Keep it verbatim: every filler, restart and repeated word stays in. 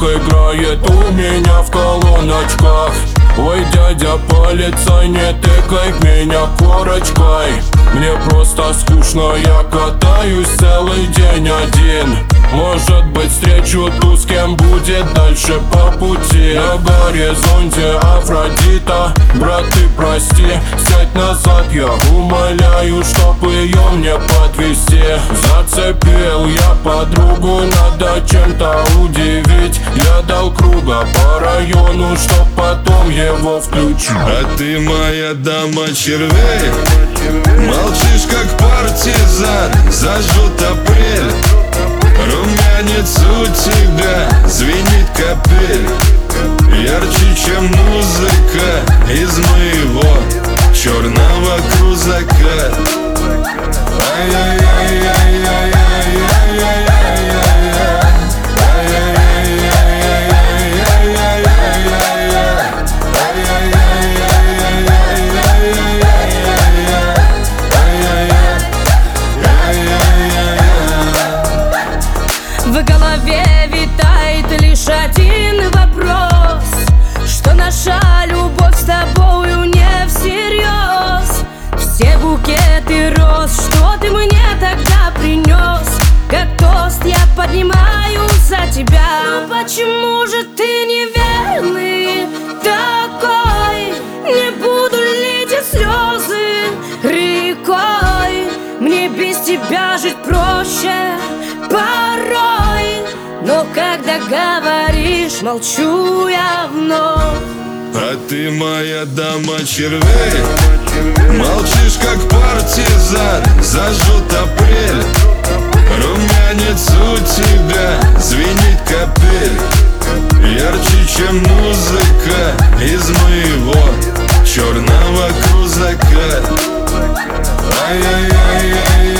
играет у меня в колоночках. Ой, дядя полицай, не тыкай в меня корочкой. Мне просто скучно, я катаюсь целый день один. Может быть, встречу ту, с кем будет дальше по пути. На горизонте Афродита, брат, ты прости, сядь назад, я умоляю, чтоб ее мне подвести. Зацепил я подругу, надо чем-то удивить. Я дал круга по району, чтоб потом его включить. А ты моя дама червей, молчишь как партизан, зажжет апрель. Румянец у тебя звенит капель, ярче, чем музыка из моего черного крузака. В голове витает лишь один вопрос: что наша любовь с тобою не всерьез. Все букеты роз, что ты мне тогда принес, как тост я поднимаю за тебя. Но почему же ты неверный такой? Не буду лить и слезы рекой. Мне без тебя жить проще порой, но когда говоришь, молчу я вновь. А ты моя дама червей, молчишь как партизан, зажжет апрель. Румянец у тебя звенит капель, ярче, чем музыка из моего черного крузака. Ай-яй-яй-яй.